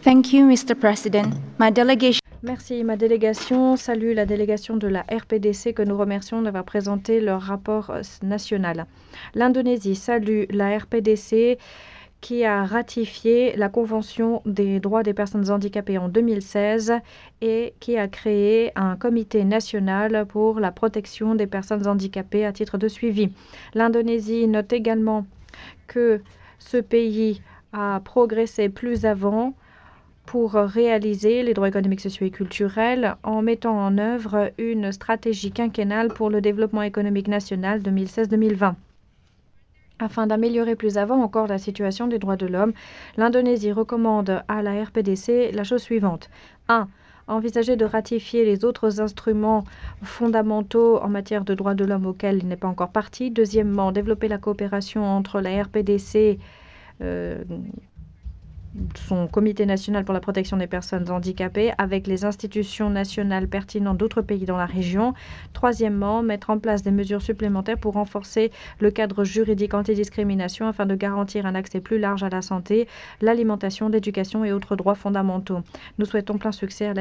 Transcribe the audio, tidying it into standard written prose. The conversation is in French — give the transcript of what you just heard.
Thank you, Mr. President. My delegation Merci. Ma délégation salue la délégation de la RPDC que nous remercions d'avoir présenté leur rapport national. L'Indonésie salue la RPDC qui a ratifié la Convention des droits des personnes handicapées en 2016 et qui a créé un comité national pour la protection des personnes handicapées à titre de suivi. L'Indonésie note également que ce pays a progressé plus avant pour réaliser les droits économiques, sociaux et culturels en mettant en œuvre une stratégie quinquennale pour le développement économique national 2016-2020. Afin d'améliorer plus avant encore la situation des droits de l'homme, l'Indonésie recommande à la RPDC la chose suivante. 1. Envisager de ratifier les autres instruments fondamentaux en matière de droits de l'homme auxquels il n'est pas encore partie. Deuxièmement, développer la coopération entre la RPDC, son comité national pour la protection des personnes handicapées avec les institutions nationales pertinentes d'autres pays dans la région. Troisièmement, mettre en place des mesures supplémentaires pour renforcer le cadre juridique antidiscrimination afin de garantir un accès plus large à la santé, l'alimentation, l'éducation et autres droits fondamentaux. Nous souhaitons plein succès à la